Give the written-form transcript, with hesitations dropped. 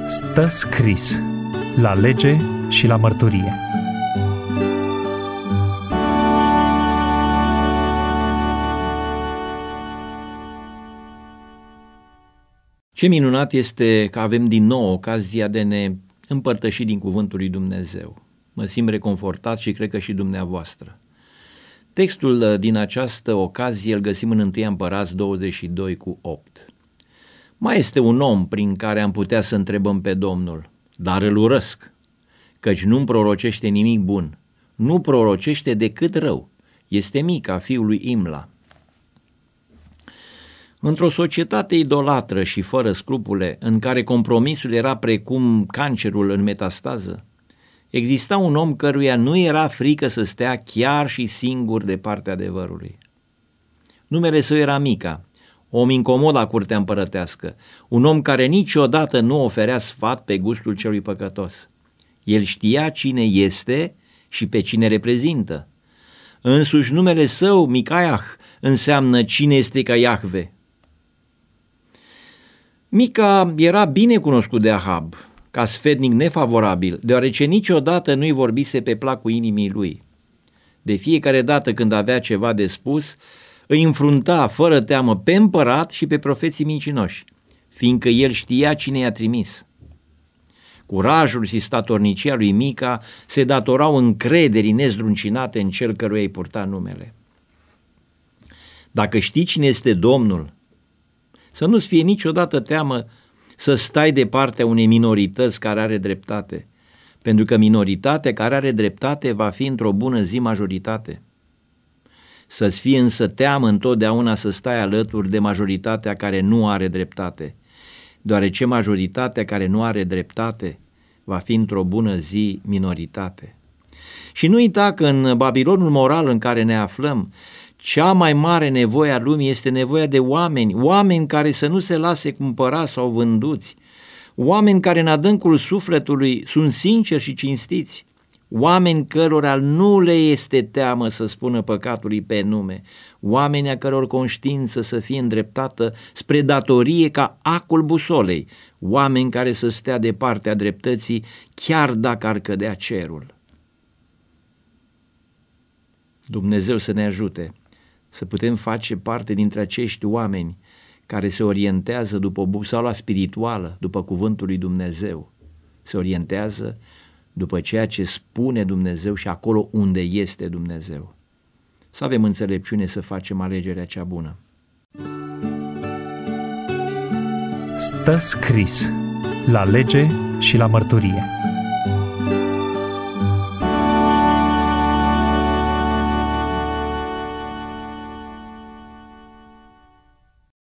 Stă scris la lege și la mărturie. Ce minunat este că avem din nou ocazia de ne împărtăși din Cuvântul lui Dumnezeu. Mă simt reconfortat și cred că și dumneavoastră. Textul din această ocazie îl găsim în 1 Împărați 22:8. Mai este un om prin care am putea să întrebăm pe Domnul, dar îl urăsc, căci nu-mi prorocește nimic bun, nu prorocește decât rău. Este Mica, fiul lui Imla. Într-o societate idolatră și fără scrupule, în care compromisul era precum cancerul în metastază, exista un om căruia nu era frică să stea chiar și singur de partea adevărului. Numele său era Mica, om incomod la curtea împărătească, un om care niciodată nu oferea sfat pe gustul celui păcătos. El știa cine este și pe cine reprezintă. Însuși numele său, Micaiah, înseamnă cine este ca Iahve. Mica era bine cunoscut de Ahab, ca sfetnic nefavorabil, deoarece niciodată nu-i vorbise pe placul inimii lui. De fiecare dată când avea ceva de spus, îi înfrunta fără teamă pe împărat și pe profeții mincinoși, fiindcă el știa cine i-a trimis. Curajul și statornicia lui Mica se datorau încrederii nezdruncinate în cel căruia îi purta numele. Dacă știi cine este Domnul, să nu-ți fie niciodată teamă să stai de partea unei minorități care are dreptate, pentru că minoritatea care are dreptate va fi într-o bună zi majoritate. Să-ți fie însă teamă întotdeauna să stai alături de majoritatea care nu are dreptate, deoarece majoritatea care nu are dreptate va fi într-o bună zi minoritate. Și nu uita că în Babilonul moral în care ne aflăm, cea mai mare nevoie a lumii este nevoia de oameni care să nu se lase cumpărați sau vânduți, oameni care în adâncul sufletului sunt sinceri și cinstiți, oameni cărora nu le este teamă să spună păcatului pe nume, oameni a căror conștiință să fie îndreptată spre datorie ca acul busolei, oameni care să stea de partea dreptății chiar dacă ar cădea cerul. Dumnezeu să ne ajute să putem face parte dintre acești oameni care se orientează după busola spirituală, după cuvântul lui Dumnezeu, se orientează după ceea ce spune Dumnezeu și acolo unde este Dumnezeu. Să avem înțelepciune să facem alegerea cea bună. Stă scris la lege și la mărturie.